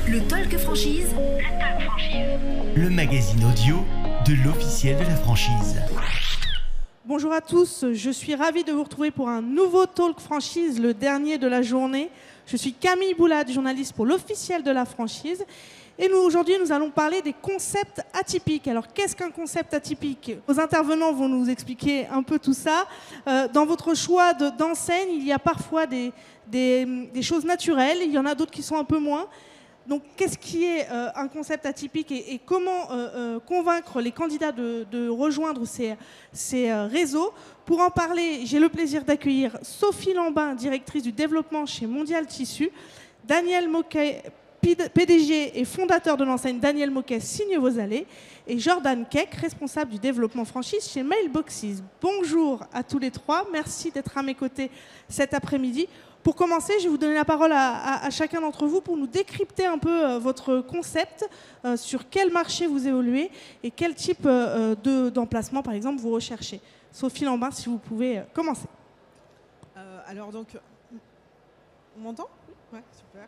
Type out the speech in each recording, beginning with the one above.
Le Talk Franchise. Le magazine audio de l'officiel de la franchise. Bonjour à tous, je suis ravie de vous retrouver pour un nouveau Talk Franchise, le dernier de la journée. Je suis Camille Boulade, journaliste pour l'officiel de la franchise. Et aujourd'hui, nous allons parler des concepts atypiques. Alors, qu'est-ce qu'un concept atypique ? Vos intervenants vont nous expliquer un peu tout ça. Dans votre choix d'enseigne, il y a parfois des choses naturelles, il y en a d'autres qui sont un peu moins. Donc, qu'est-ce qui est un concept atypique et comment convaincre les candidats de rejoindre ces réseaux ? Pour en parler, j'ai le plaisir d'accueillir Sophie Lambin, directrice du développement chez Mondial Tissu, Daniel Moquet, PDG et fondateur de l'enseigne Daniel Moquet Signe Vos Allées, et Jordan Keck, responsable du développement franchise chez Mailboxes. Bonjour à tous les trois, merci d'être à mes côtés cet après-midi. Pour commencer, je vais vous donner la parole à chacun d'entre vous pour nous décrypter un peu votre concept, sur quel marché vous évoluez et quel type d'emplacement, par exemple, vous recherchez. Sophie Lambin, si vous pouvez commencer. Alors donc, on m'entend ? Ouais, super.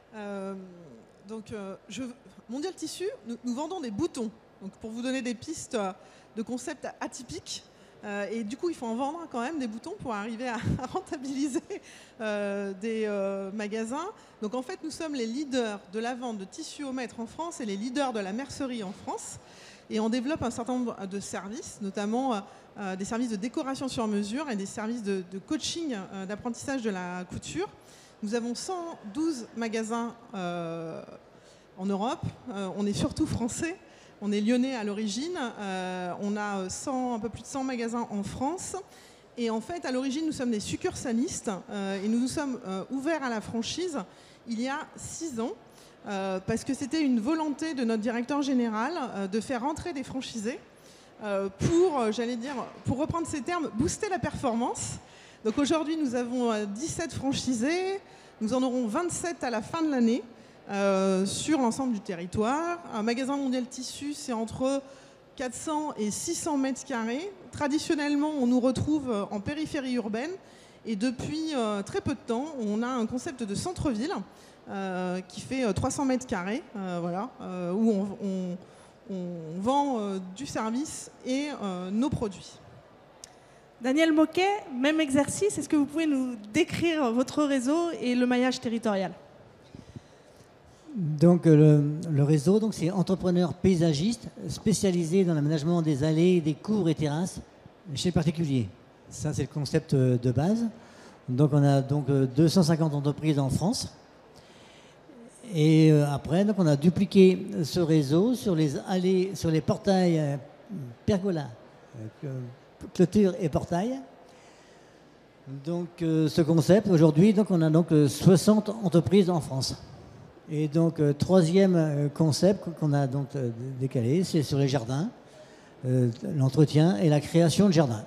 Mondial Tissu, nous vendons des boutons. Donc pour vous donner des pistes de concepts atypiques, et du coup il faut en vendre quand même des boutons pour arriver à rentabiliser des magasins. Donc en fait nous sommes les leaders de la vente de tissus au mètre en France et les leaders de la mercerie en France. Et on développe un certain nombre de services, notamment des services de décoration sur mesure et des services de coaching, d'apprentissage de la couture. Nous avons 112 magasins en Europe. On est surtout français. On est lyonnais à l'origine. On a un peu plus de 100 magasins en France. Et en fait, à l'origine, nous sommes des succursalistes. Et nous nous sommes ouverts à la franchise il y a 6 ans. Parce que c'était une volonté de notre directeur général de faire entrer des franchisés pour reprendre ces termes, booster la performance. Donc aujourd'hui, nous avons 17 franchisés. Nous en aurons 27 à la fin de l'année sur l'ensemble du territoire. Un magasin Mondial Tissu, c'est entre 400 et 600 mètres carrés. Traditionnellement, on nous retrouve en périphérie urbaine. Et depuis très peu de temps, on a un concept de centre-ville qui fait 300 mètres carrés, où on vend du service et nos produits. Daniel Moquet, même exercice. Est-ce que vous pouvez nous décrire votre réseau et le maillage territorial ? Donc le réseau, c'est entrepreneur paysagiste spécialisé dans l'aménagement des allées, des cours et terrasses chez particuliers. Ça, c'est le concept de base. Donc on a 250 entreprises en France. Et après, on a dupliqué ce réseau sur les allées, sur les portails pergola, clôture et portail. Donc ce concept, aujourd'hui, on a 60 entreprises en France. Et donc troisième concept qu'on a décalé, c'est sur les jardins, l'entretien et la création de jardins.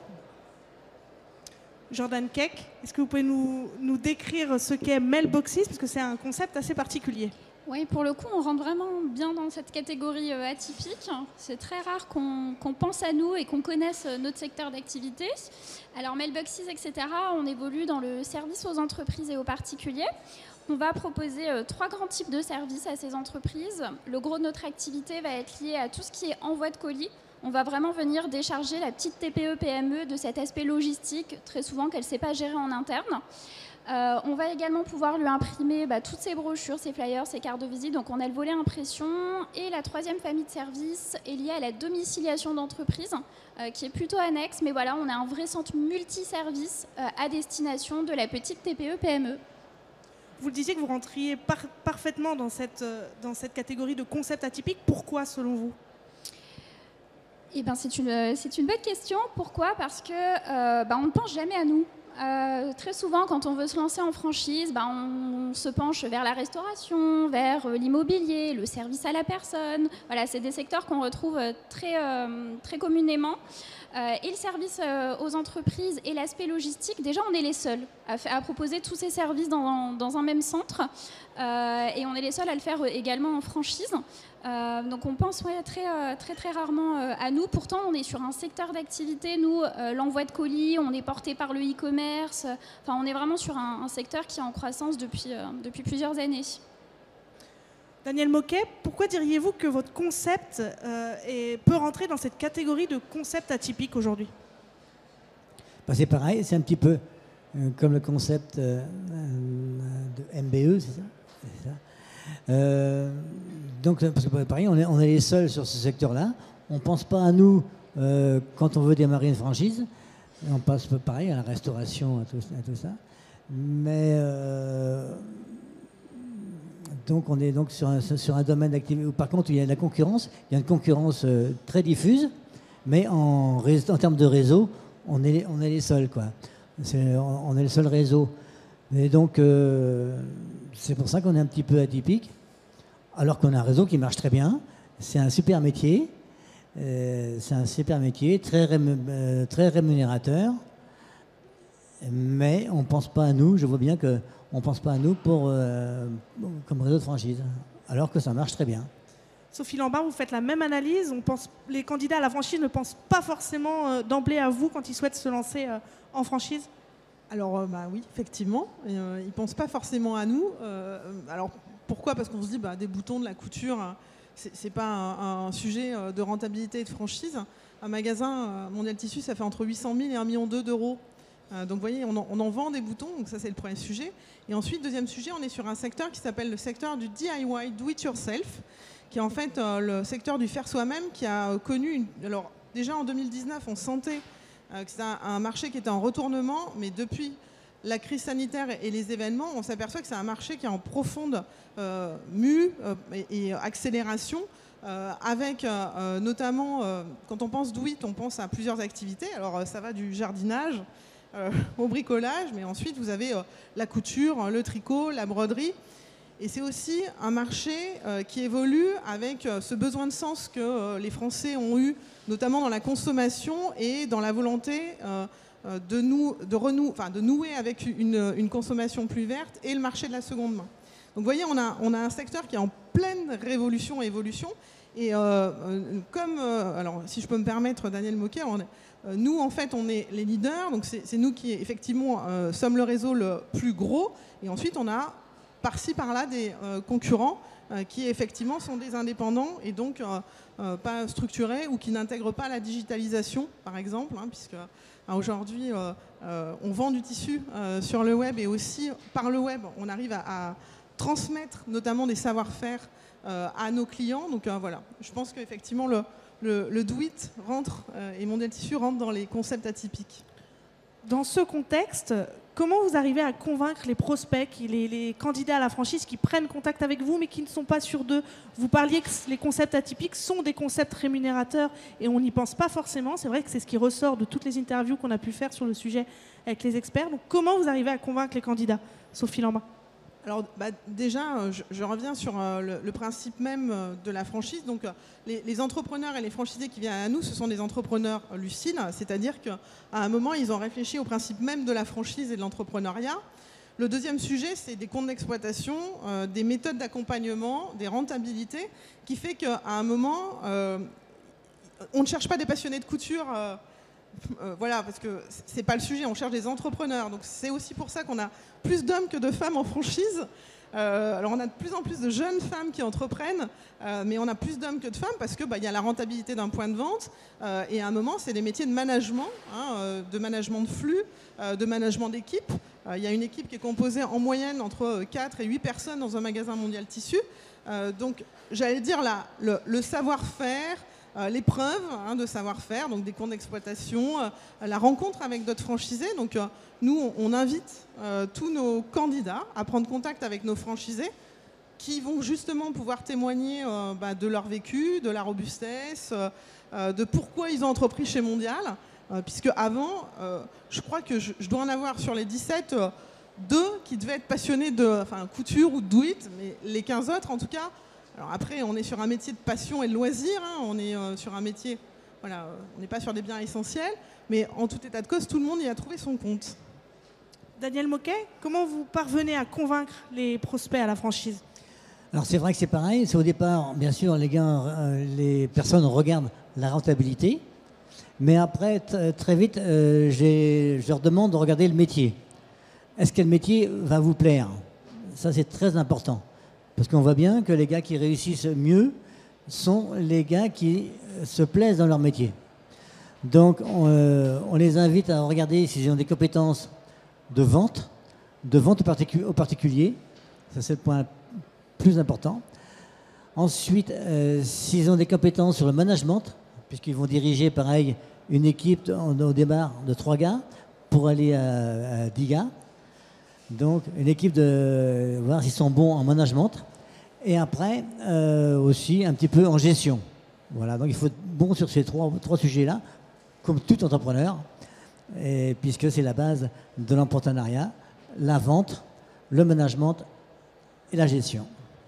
Jordan Keck, est-ce que vous pouvez nous décrire ce qu'est Mailboxes, parce que c'est un concept assez particulier. Oui, pour le coup, on rentre vraiment bien dans cette catégorie atypique. C'est très rare qu'on pense à nous et qu'on connaisse notre secteur d'activité. Alors, Mailboxes, etc., on évolue dans le service aux entreprises et aux particuliers. On va proposer 3 grands types de services à ces entreprises. Le gros de notre activité va être lié à tout ce qui est envoi de colis. On va vraiment venir décharger la petite TPE-PME de cet aspect logistique, très souvent qu'elle ne sait pas gérer en interne. On va également pouvoir lui imprimer toutes ses brochures, ses flyers, ses cartes de visite. Donc on a le volet impression. Et la troisième famille de services est liée à la domiciliation d'entreprise, qui est plutôt annexe. Mais voilà, on a un vrai centre multiservice à destination de la petite TPE-PME. Vous le disiez que vous rentriez parfaitement dans cette catégorie de concept atypique. Pourquoi, selon vous ? Eh ben, c'est une bonne question. Pourquoi ? Parce que on ne pense jamais à nous. Très souvent, quand on veut se lancer en franchise, on se penche vers la restauration, vers l'immobilier, le service à la personne. Voilà, c'est des secteurs qu'on retrouve très communément. Et le service aux entreprises et l'aspect logistique, déjà, on est les seuls à proposer tous ces services dans un même centre. Et on est les seuls à le faire également en franchise. Donc on pense très rarement à nous. Pourtant, on est sur un secteur d'activité. Nous, l'envoi de colis, on est porté par le e-commerce. Enfin, on est vraiment sur un secteur qui est en croissance depuis plusieurs années. Daniel Moquet, pourquoi diriez-vous que votre concept peut rentrer dans cette catégorie de concept atypique aujourd'hui? C'est pareil, c'est un petit peu comme le concept de MBE, c'est ça, donc, parce que pareil, on est les seuls sur ce secteur-là. On ne pense pas à nous quand on veut démarrer une franchise. On passe pareil à la restauration, à tout ça. Mais donc on est donc sur un domaine d'activité où par contre il y a de la concurrence. Il y a une concurrence très diffuse, mais en termes de réseau, on est les seuls, quoi. On est le seul réseau. Et donc c'est pour ça qu'on est un petit peu atypique, alors qu'on a un réseau qui marche très bien. C'est un super métier. Très rémunérateur. Mais on ne pense pas à nous, je vois bien qu'on ne pense pas à nous comme réseau de franchise, alors que ça marche très bien. Sophie Lambert, vous faites la même analyse. Les candidats à la franchise ne pensent pas forcément d'emblée à vous quand ils souhaitent se lancer en franchise? Alors oui, effectivement, ils ne pensent pas forcément à nous. Alors pourquoi? Parce qu'on se dit des boutons, de la couture, c'est pas un sujet de rentabilité et de franchise. Un magasin Mondial Tissu, ça fait entre 800 000 et 1,2 million d'euros. Donc vous voyez, on en vend des boutons, donc ça c'est le premier sujet. Et ensuite, deuxième sujet, on est sur un secteur qui s'appelle le secteur du DIY, do it yourself, qui est en fait le secteur du faire soi-même, qui a connu alors déjà en 2019, on sentait que c'était un marché qui était en retournement, mais depuis la crise sanitaire et les événements, on s'aperçoit que c'est un marché qui est en profonde mue et accélération, avec notamment, quand on pense do it, on pense à plusieurs activités. Alors ça va du jardinage au bricolage, mais ensuite vous avez la couture, le tricot, la broderie. Et c'est aussi un marché qui évolue avec ce besoin de sens que les Français ont eu, notamment dans la consommation et dans la volonté de nouer avec une consommation plus verte, et le marché de la seconde main. Donc vous voyez, on a un secteur qui est en pleine révolution et évolution. Et alors si je peux me permettre, Daniel Moquet, nous en fait on est les leaders, donc c'est nous qui effectivement sommes le réseau le plus gros, et ensuite on a par-ci par-là des concurrents qui effectivement sont des indépendants et donc pas structurés ou qui n'intègrent pas la digitalisation par exemple, puisque aujourd'hui on vend du tissu sur le web, et aussi par le web on arrive à transmettre notamment des savoir-faire à nos clients. Donc voilà, je pense qu'effectivement le do it rentre et Mondial Tissu rentre dans les concepts atypiques. Dans ce contexte, comment vous arrivez à convaincre les prospects, les candidats à la franchise qui prennent contact avec vous mais qui ne sont pas sûrs d'eux? Vous parliez que les concepts atypiques sont des concepts rémunérateurs et on n'y pense pas forcément. C'est vrai que c'est ce qui ressort de toutes les interviews qu'on a pu faire sur le sujet avec les experts. Donc comment vous arrivez à convaincre les candidats? Sophie Lambert. Alors déjà, je reviens sur le principe même de la franchise. Donc les entrepreneurs et les franchisés qui viennent à nous, ce sont des entrepreneurs lucides, c'est-à-dire qu'à un moment, ils ont réfléchi au principe même de la franchise et de l'entrepreneuriat. Le deuxième sujet, c'est des comptes d'exploitation, des méthodes d'accompagnement, des rentabilités, qui fait qu'à un moment, on ne cherche pas des passionnés de couture. Voilà, parce que c'est pas le sujet, on cherche des entrepreneurs. Donc c'est aussi pour ça qu'on a plus d'hommes que de femmes en franchise. Alors on a de plus en plus de jeunes femmes qui entreprennent, mais on a plus d'hommes que de femmes parce que y a la rentabilité d'un point de vente, et à un moment c'est des métiers de management, de management de flux, de management d'équipe. Il y a une équipe qui est composée en moyenne entre 4 et 8 personnes dans un magasin Mondial Tissu. Donc j'allais dire là, le savoir-faire, l'épreuve de savoir-faire, donc des comptes d'exploitation, la rencontre avec d'autres franchisés. Donc nous, on invite tous nos candidats à prendre contact avec nos franchisés qui vont justement pouvoir témoigner de leur vécu, de la robustesse, de pourquoi ils ont entrepris chez Mondial. Puisque avant, je crois que je dois en avoir sur les 17, 2 qui devaient être passionnés de couture ou de do it, mais les 15 autres en tout cas. Alors après, on est sur un métier de passion et de loisir, on est sur un métier, voilà, on n'est pas sur des biens essentiels, mais en tout état de cause, tout le monde y a trouvé son compte. Daniel Moquet, comment vous parvenez à convaincre les prospects à la franchise? Alors c'est vrai que c'est pareil, c'est au départ, bien sûr, les personnes regardent la rentabilité, mais après, très vite, je leur demande de regarder le métier. Est-ce que le métier va vous plaire? Ça, c'est très important. Parce qu'on voit bien que les gars qui réussissent mieux sont les gars qui se plaisent dans leur métier. Donc on les invite à regarder s'ils ont des compétences de vente aux particuliers. Ça, c'est le point plus important. Ensuite, s'ils ont des compétences sur le management, puisqu'ils vont diriger, pareil, une équipe au départ de 3 gars pour aller à 10 gars. Donc, une équipe de voir s'ils sont bons en management. Et après, aussi un petit peu en gestion. Voilà, donc il faut être bon sur ces trois sujets-là, comme tout entrepreneur, et puisque c'est la base de l'entrepreneuriat, la vente, le management et la gestion.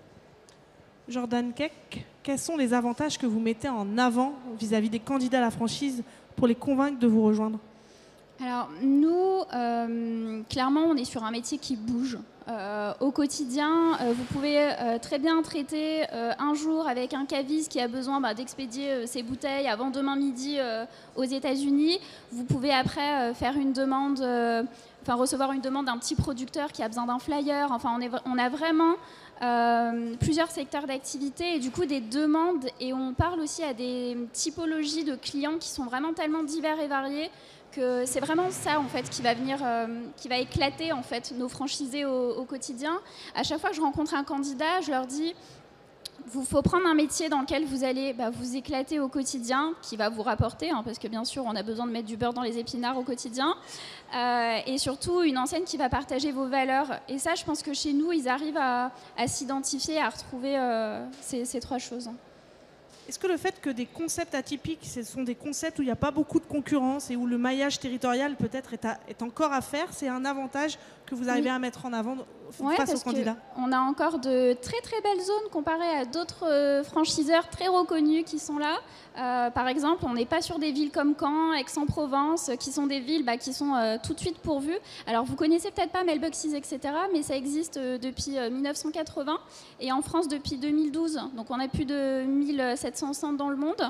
Jordan Keck, quels sont les avantages que vous mettez en avant vis-à-vis des candidats à la franchise pour les convaincre de vous rejoindre? Alors nous, clairement, on est sur un métier qui bouge. Au quotidien, vous pouvez très bien traiter un jour avec un caviste qui a besoin d'expédier ses bouteilles avant demain midi aux États-Unis. Vous pouvez après faire une demande, recevoir une demande d'un petit producteur qui a besoin d'un flyer. Enfin, on a vraiment plusieurs secteurs d'activité et du coup des demandes, et on parle aussi à des typologies de clients qui sont vraiment tellement divers et variés que c'est vraiment ça en fait qui va venir, qui va éclater en fait nos franchisés au quotidien. À chaque fois que je rencontre un candidat, je leur dis il faut prendre un métier dans lequel vous allez vous éclater au quotidien, qui va vous rapporter, parce que bien sûr on a besoin de mettre du beurre dans les épinards au quotidien, et surtout une enseigne qui va partager vos valeurs. Et ça, je pense que chez nous, ils arrivent à s'identifier, à retrouver ces 3 choses. Est-ce que le fait que des concepts atypiques, ce sont des concepts où il n'y a pas beaucoup de concurrence et où le maillage territorial peut-être est encore à faire, c'est un avantage que vous arrivez à mettre en avant face aux candidats? On a encore de très très belles zones comparées à d'autres franchiseurs très reconnus qui sont là. Par exemple, on n'est pas sur des villes comme Caen, Aix-en-Provence, qui sont des villes qui sont tout de suite pourvues. Alors vous connaissez peut-être pas Mailboxes, etc., mais ça existe depuis 1980 et en France depuis 2012. Donc on a plus de 1700 centres dans le monde.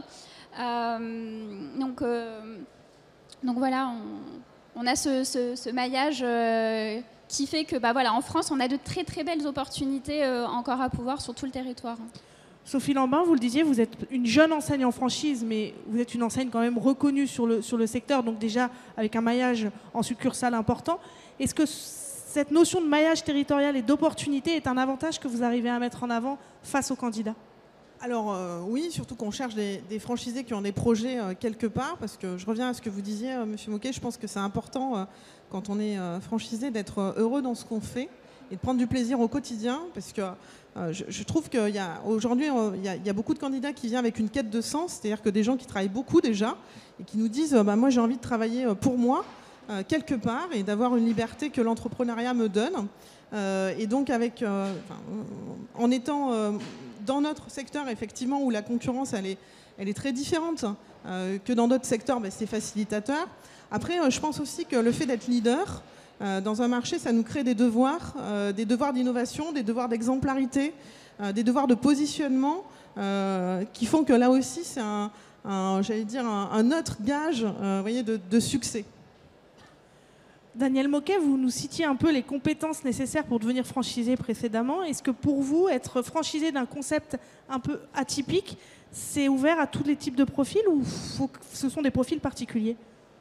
Donc voilà, on a ce maillage qui fait que en France, on a de très très belles opportunités encore à pouvoir sur tout le territoire. Sophie Lambin, vous le disiez, vous êtes une jeune enseigne en franchise, mais vous êtes une enseigne quand même reconnue sur le secteur, donc déjà avec un maillage en succursale important. Est-ce que cette notion de maillage territorial et d'opportunité est un avantage que vous arrivez à mettre en avant face aux candidats? Alors oui, surtout qu'on cherche des franchisés qui ont des projets quelque part, parce que je reviens à ce que vous disiez, Monsieur Moquet, je pense que c'est important quand on est franchisé d'être heureux dans ce qu'on fait et de prendre du plaisir au quotidien, parce que je trouve qu'aujourd'hui, il y a beaucoup de candidats qui viennent avec une quête de sens, c'est-à-dire que des gens qui travaillent beaucoup déjà et qui nous disent moi j'ai envie de travailler pour moi quelque part et d'avoir une liberté que l'entrepreneuriat me donne. Et donc en étant dans notre secteur effectivement où la concurrence elle est très différente que dans d'autres secteurs, c'est facilitateur. Après je pense aussi que le fait d'être leader dans un marché, ça nous crée des devoirs d'innovation, des devoirs d'exemplarité, des devoirs de positionnement qui font que là aussi c'est un autre gage de succès. Daniel Moquet, vous nous citiez un peu les compétences nécessaires pour devenir franchisé précédemment. Est-ce que pour vous, être franchisé d'un concept un peu atypique, c'est ouvert à tous les types de profils ou ce sont des profils particuliers?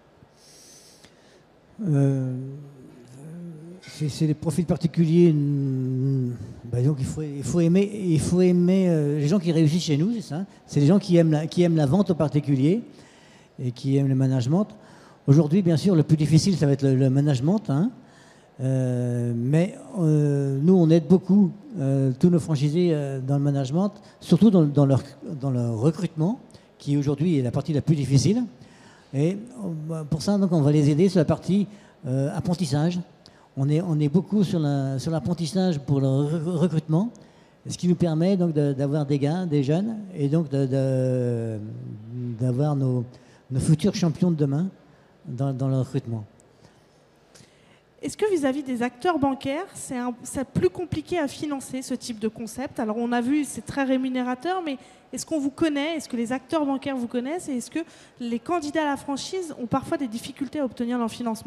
C'est des profils particuliers. Donc il faut aimer les gens qui réussissent chez nous, c'est ça. C'est les gens qui aiment la vente aux particuliers et qui aiment le management. Aujourd'hui, bien sûr, le plus difficile, ça va être le management. Mais nous, on aide beaucoup tous nos franchisés dans le management, surtout dans leur recrutement, qui aujourd'hui est la partie la plus difficile. Et pour ça, donc, on va les aider sur la partie apprentissage. On est beaucoup sur l'apprentissage pour le recrutement, ce qui nous permet donc d'avoir des gars, des jeunes, et donc d'avoir nos futurs champions de demain dans le recrutement. Est-ce que vis-à-vis des acteurs bancaires, c'est plus compliqué à financer ce type de concept? Alors on a vu, c'est très rémunérateur, mais est-ce qu'on vous connaît? Est-ce que les acteurs bancaires vous connaissent? Et est-ce que les candidats à la franchise ont parfois des difficultés à obtenir leur financement?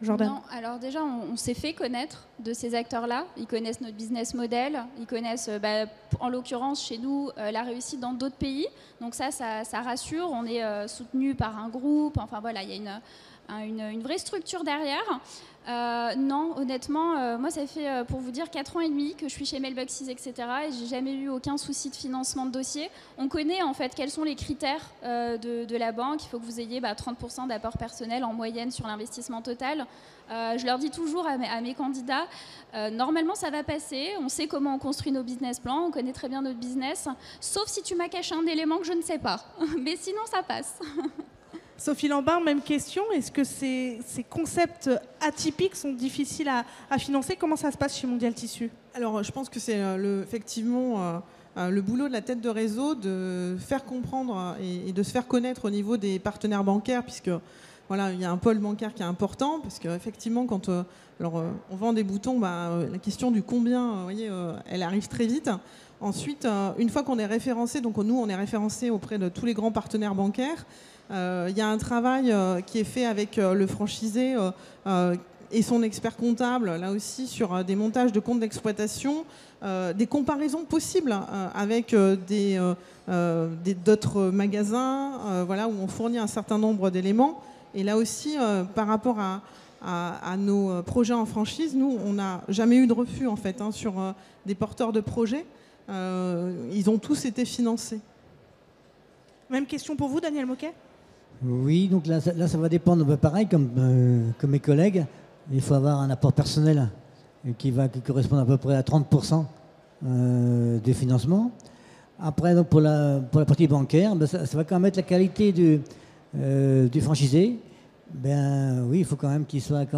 Jordan? Non, alors déjà, on s'est fait connaître de ces acteurs-là. Ils connaissent notre business model, ils connaissent, en l'occurrence, chez nous, la réussite dans d'autres pays. Donc ça rassure. On est soutenu par un groupe. Enfin voilà, il y a une vraie structure derrière. Non, honnêtement, moi ça fait, pour vous dire, 4 ans et demi que je suis chez Mailboxes, etc. Et j'ai jamais eu aucun souci de financement de dossier. On connaît en fait quels sont les critères de la banque. Il faut que vous ayez 30% d'apport personnel en moyenne sur l'investissement total. Je leur dis toujours à mes candidats, normalement ça va passer, on sait comment on construit nos business plans, on connaît très bien notre business, sauf si tu m'as caché un élément que je ne sais pas. Mais sinon ça passe. Sophie Lambin, même question. Est-ce que ces concepts atypiques sont difficiles à financer? Comment ça se passe chez Mondial Tissu? Alors, je pense que c'est effectivement le boulot de la tête de réseau de faire comprendre et de se faire connaître au niveau des partenaires bancaires, puisque voilà, il y a un pôle bancaire qui est important, parce qu'effectivement, quand on vend des boutons, la question du combien, vous voyez, elle arrive très vite. Ensuite, une fois qu'on est référencé, donc nous, on est référencé auprès de tous les grands partenaires bancaires. Il y a un travail qui est fait avec le franchisé et son expert comptable, là aussi, sur des montages de comptes d'exploitation, des comparaisons possibles avec d'autres magasins, voilà, où on fournit un certain nombre d'éléments. Et là aussi, par rapport à nos projets en franchise, nous, on n'a jamais eu de refus, en fait, sur des porteurs de projets. Ils ont tous été financés. Même question pour vous, Daniel Moquet? Oui, donc là, ça va dépendre, pareil, comme mes collègues. Il faut avoir un apport personnel qui correspond à peu près à 30% des financements. Après, donc, pour la partie bancaire, ça va quand même être la qualité du franchisé. Oui, il faut quand même qu'il soit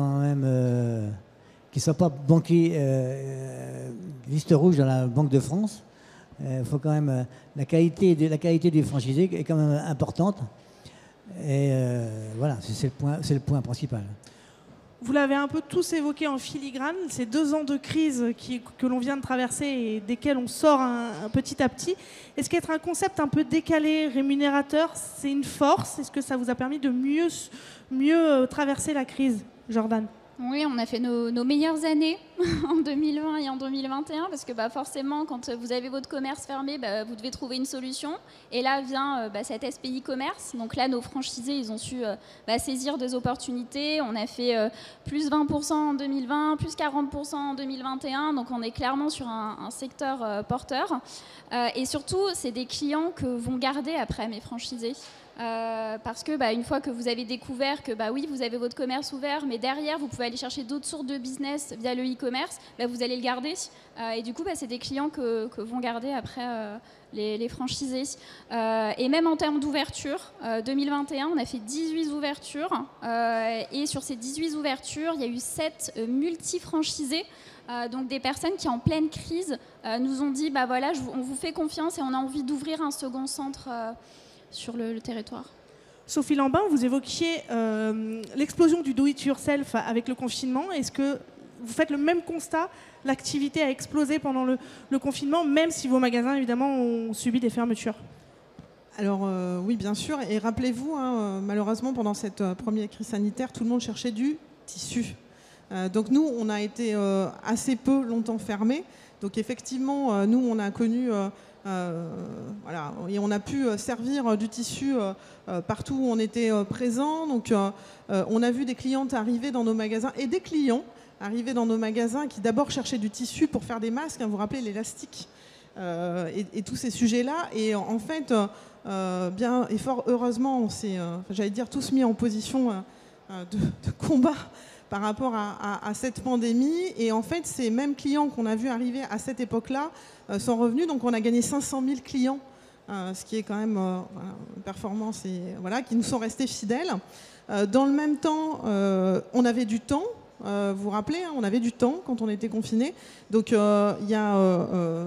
pas banquier liste rouge dans la Banque de France. Il faut quand même la qualité du franchisé est quand même importante. Et voilà, c'est le point principal. Vous l'avez un peu tous évoqué en filigrane, ces 2 ans de crise que l'on vient de traverser et desquels on sort petit à petit. Est-ce qu'être un concept un peu décalé, rémunérateur, c'est une force? Est-ce que ça vous a permis de mieux traverser la crise, Jordan? Oui, on a fait nos meilleures années en 2020 et en 2021 parce que forcément, quand vous avez votre commerce fermé, vous devez trouver une solution. Et là vient cet SPI Commerce. Donc là, nos franchisés, ils ont su saisir des opportunités. On a fait plus 20% en 2020, plus 40% en 2021. Donc on est clairement sur un secteur porteur. Et surtout, c'est des clients que vont garder après mes franchisés. Parce que une fois que vous avez découvert que oui, vous avez votre commerce ouvert, mais derrière vous pouvez aller chercher d'autres sources de business via le e-commerce, vous allez le garder et du coup c'est des clients que vont garder après les franchisés. Et même en termes d'ouverture, 2021 on a fait 18 ouvertures et sur ces 18 ouvertures il y a eu 7 multi-franchisés. Donc des personnes qui en pleine crise nous ont dit voilà, on vous fait confiance et on a envie d'ouvrir un second centre sur le territoire. Sophie Lambin, vous évoquiez l'explosion du do-it-yourself avec le confinement. Est-ce que vous faites le même constat? L'activité a explosé pendant le confinement, même si vos magasins, évidemment, ont subi des fermetures. Alors oui, bien sûr. Et rappelez-vous, malheureusement, pendant cette première crise sanitaire, tout le monde cherchait du tissu. Donc nous, on a été assez peu longtemps fermés. Donc effectivement, nous, on a connu... voilà, et on a pu servir du tissu partout où on était présent. Donc on a vu des clientes arriver dans nos magasins et des clients arriver dans nos magasins qui d'abord cherchaient du tissu pour faire des masques, vous vous rappelez l'élastique et tous ces sujets-là. Et en fait, bien et fort heureusement, on s'est, j'allais dire, tous mis en position de combat par rapport à cette pandémie. Et en fait, ces mêmes clients qu'on a vus arriver à cette époque-là sont revenus. Donc on a gagné 500 000 clients, ce qui est quand même une performance, et qui nous sont restés fidèles. Dans le même temps, on avait du temps. Vous vous rappelez, on avait du temps quand on était confinés. Donc il y a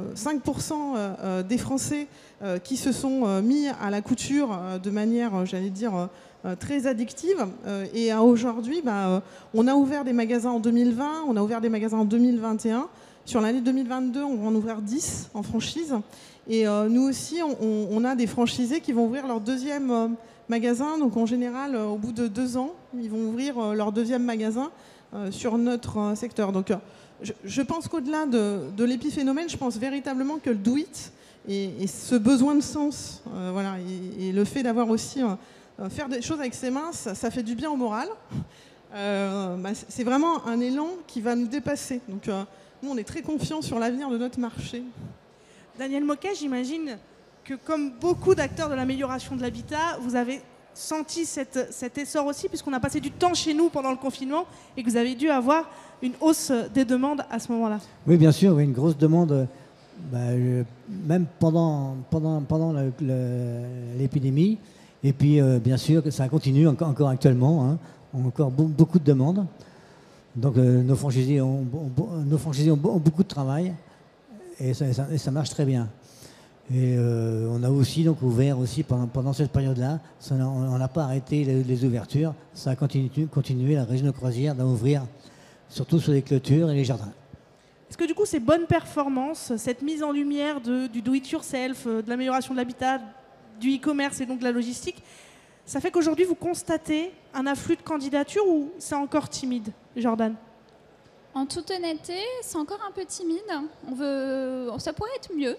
5% des Français qui se sont mis à la couture de manière, j'allais dire, très addictive. Et aujourd'hui, on a ouvert des magasins en 2020, on a ouvert des magasins en 2021. Sur l'année 2022, on va en ouvrir 10 en franchise. Et nous aussi, on a des franchisés qui vont ouvrir leur deuxième magasin. Donc en général, au bout de 2 ans, ils vont ouvrir leur deuxième magasin. sur notre secteur. Donc je pense qu'au-delà de l'épiphénomène, je pense véritablement que le do it et ce besoin de sens, voilà, et le fait d'avoir aussi faire des choses avec ses mains, ça fait du bien au moral. C'est vraiment un élan qui va nous dépasser. Donc nous, on est très confiants sur l'avenir de notre marché. Daniel Moquet, j'imagine que comme beaucoup d'acteurs de l'amélioration de l'habitat, vous avez senti cet essor aussi, puisqu'on a passé du temps chez nous pendant le confinement et que vous avez dû avoir une hausse des demandes à ce moment-là. Oui, bien sûr, oui, une grosse demande, même pendant l'épidémie. Et puis, bien sûr, que ça continue encore actuellement. Hein, encore beaucoup de demandes. Donc, nos franchisés ont beaucoup de travail et ça marche très bien. Et on a aussi donc ouvert aussi pendant cette période-là. On n'a pas arrêté les ouvertures. Ça a continué. La région de Croisière d'ouvrir surtout sur les clôtures et les jardins. Est-ce que du coup ces bonnes performances, cette mise en lumière du do-it-yourself, de l'amélioration de l'habitat, du e-commerce et donc de la logistique, ça fait qu'aujourd'hui vous constatez un afflux de candidatures ou c'est encore timide, Jordan ? En toute honnêteté, c'est encore un peu timide. Ça pourrait être mieux.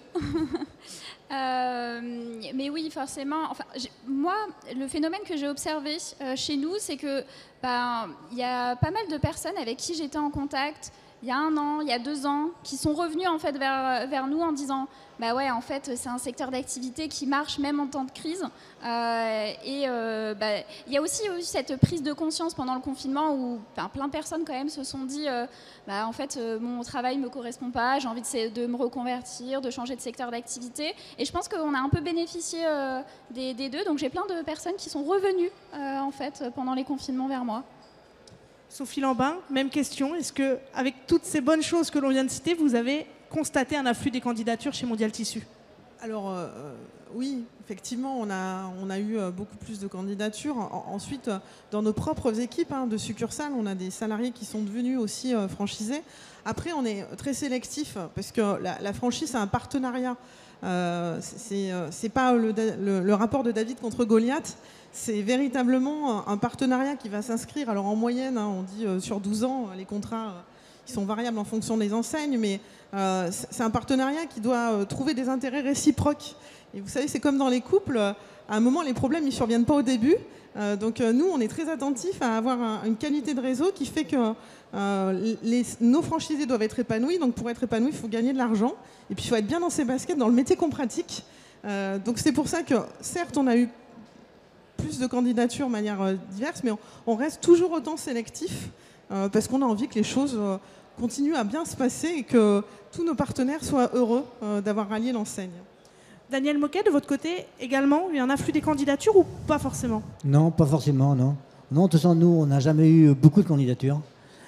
Mais oui, forcément. Enfin, moi, le phénomène que j'ai observé chez nous, c'est que y a pas mal de personnes avec qui j'étais en contact il y a 1 an, il y a 2 ans, qui sont revenus en fait vers nous en disant bah ouais, en fait, c'est un secteur d'activité qui marche même en temps de crise. Il y a aussi eu cette prise de conscience pendant le confinement où plein de personnes quand même se sont dit en fait, mon travail ne me correspond pas, j'ai envie de me reconvertir, de changer de secteur d'activité. Et je pense qu'on a un peu bénéficié des deux. Donc j'ai plein de personnes qui sont revenues en fait pendant les confinements vers moi. Sophie Lambin, même question. Est-ce que, avec toutes ces bonnes choses que l'on vient de citer, vous avez constaté un afflux des candidatures chez Mondial Tissu ? Alors oui, effectivement, on a eu beaucoup plus de candidatures. Ensuite, dans nos propres équipes de succursales, on a des salariés qui sont devenus aussi franchisés. Après, on est très sélectif parce que la franchise, c'est un partenariat. C'est pas le rapport de David contre Goliath. C'est véritablement un partenariat qui va s'inscrire. Alors en moyenne, on dit sur 12 ans, les contrats ils sont variables en fonction des enseignes, mais c'est un partenariat qui doit trouver des intérêts réciproques. Et vous savez, c'est comme dans les couples, à un moment, les problèmes ne surviennent pas au début. Donc nous, on est très attentifs à avoir une qualité de réseau qui fait que nos franchisés doivent être épanouis. Donc pour être épanouis, il faut gagner de l'argent. Et puis il faut être bien dans ses baskets, dans le métier qu'on pratique. Donc c'est pour ça que, certes, on a eu plus de candidatures de manière diverse, mais on reste toujours autant sélectif parce qu'on a envie que les choses continuent à bien se passer et que tous nos partenaires soient heureux d'avoir rallié l'enseigne. Daniel Moquet, de votre côté, également, il y a un afflux des candidatures ou pas forcément ? Non, pas forcément, non. Non, de toute façon, nous, on n'a jamais eu beaucoup de candidatures.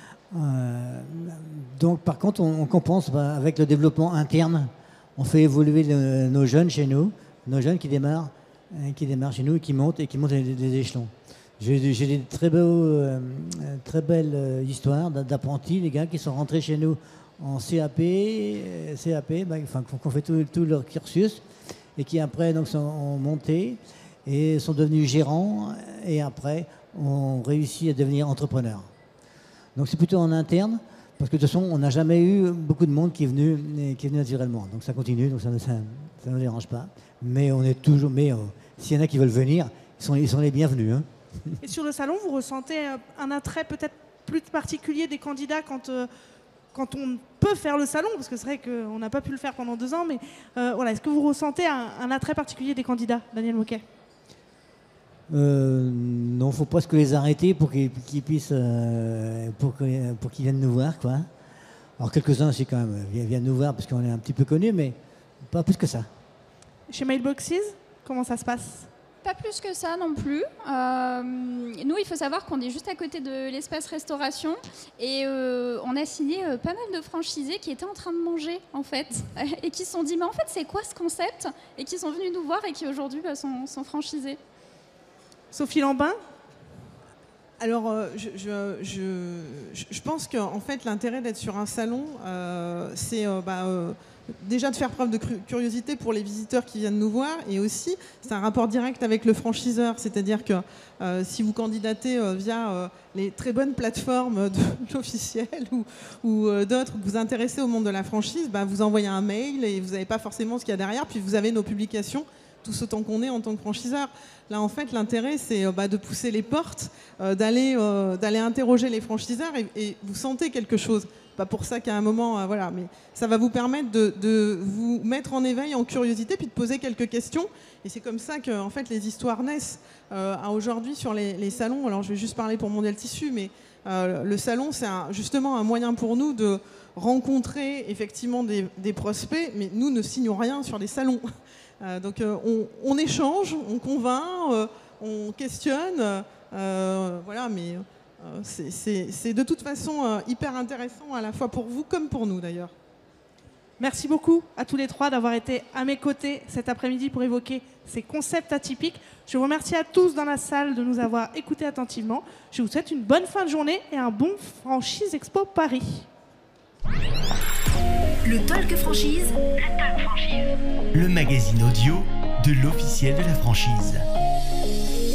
Donc, par contre, on compense avec le développement interne. On fait évoluer nos jeunes chez nous, nos jeunes qui démarrent chez nous et qui montent les échelons. J'ai des très belles histoires d'apprentis, les gars qui sont rentrés chez nous en CAP, qui ont fait tout leur cursus et qui après donc, ont monté et sont devenus gérants et après ont réussi à devenir entrepreneurs. Donc c'est plutôt en interne parce que de toute façon on n'a jamais eu beaucoup de monde qui est venu naturellement. Donc ça continue, donc ça ne nous dérange pas. Mais on est toujours... s'il y en a qui veulent venir, ils sont les bienvenus. Hein. Et sur le salon, vous ressentez un attrait peut-être plus particulier des candidats quand on peut faire le salon, parce que c'est vrai qu'on n'a pas pu le faire pendant 2 ans, mais est-ce que vous ressentez un attrait particulier des candidats, Daniel Moquet ? Non, il ne faut presque les arrêter pour qu'ils puissent, pour qu'ils viennent nous voir, quoi. Alors quelques-uns aussi quand même viennent nous voir parce qu'on est un petit peu connus, mais pas plus que ça. Chez Mailboxes, comment ça se passe ? Pas plus que ça non plus. Nous, il faut savoir qu'on est juste à côté de l'espace restauration et on a signé pas mal de franchisés qui étaient en train de manger en fait et qui se sont dit mais en fait c'est quoi ce concept et qui sont venus nous voir et qui aujourd'hui sont franchisés. Sophie Lambin ? Alors, je pense qu'en fait, l'intérêt d'être sur un salon, c'est déjà de faire preuve de curiosité pour les visiteurs qui viennent nous voir, et aussi c'est un rapport direct avec le franchiseur, c'est-à-dire que si vous candidatez via les très bonnes plateformes de l'officiel ou d'autres, que vous intéressez au monde de la franchise, vous envoyez un mail et vous n'avez pas forcément ce qu'il y a derrière, puis vous avez nos publications, tous autant qu'on est en tant que franchiseur. Là, en fait, l'intérêt, c'est de pousser les portes, d'aller interroger les franchiseurs, et vous sentez quelque chose. Pas pour ça qu'à un moment, voilà, mais ça va vous permettre de vous mettre en éveil, en curiosité, puis de poser quelques questions. Et c'est comme ça que, en fait, les histoires naissent aujourd'hui sur les salons. Alors, je vais juste parler pour Mondial Tissu, mais le salon, c'est justement un moyen pour nous de rencontrer effectivement des prospects, mais nous ne signons rien sur les salons. Donc on échange, on convainc, on questionne, voilà, mais c'est de toute façon hyper intéressant à la fois pour vous comme pour nous d'ailleurs. Merci beaucoup à tous les trois d'avoir été à mes côtés cet après-midi pour évoquer ces concepts atypiques. Je vous remercie à tous dans la salle de nous avoir écoutés attentivement. Je vous souhaite une bonne fin de journée et un bon Franchise Expo Paris. Le Talk Franchise. Le magazine audio de l'officiel de la franchise.